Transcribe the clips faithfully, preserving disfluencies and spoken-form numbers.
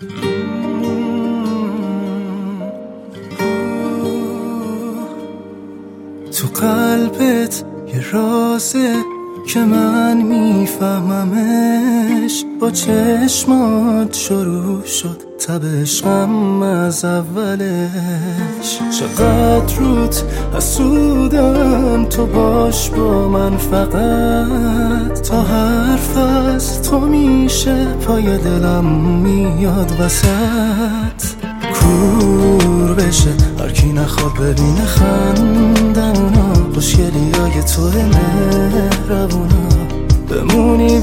تو قلبت یه رازه که من میفهممش، با چشمات شروع شد تب عشقم از اولش. چقدر روت حسودم، تو باش با من فقط، تا حرف از تو میشه پای دلم میاد وسط. کور بشه هرکی نخواد ببینه خندمونا، خوشگلی های توه مهربونا، بمونی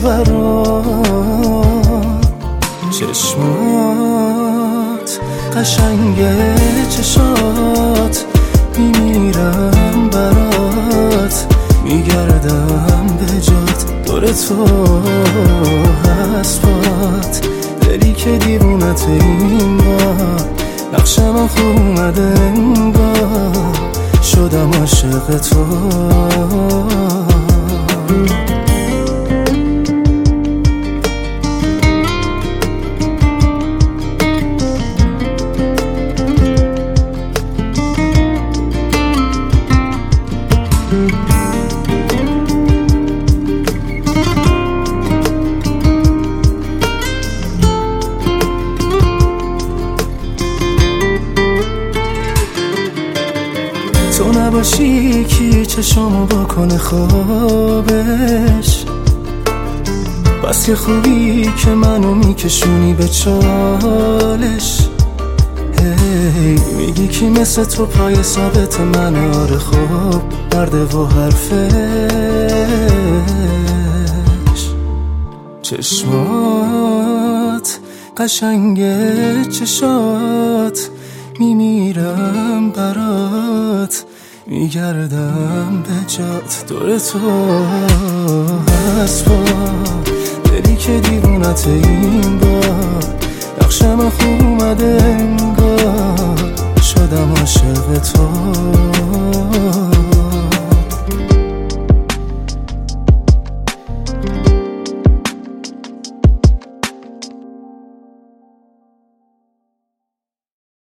برام. چشمات قشنگه، چشات میمیرم برات، میگردم به جات دور تو هست. دلی که دیوونت این بار، نقشم هم خوب اومده انگار، شدم عاشق تو. تو نباشی کی چشمو بکنه خوابش، بس که خوبی که منو میکشونی به چالش. هی میگی کی مثل تو پای ثابت من، آره خوب مرده و حرفش. چشمات قشنگه، چشات میمیرم برات، میگردم به جات دور تو هست. با دلی که دیوونت این بار، نقشم خوب اومده انگار، شدم عاشق تو.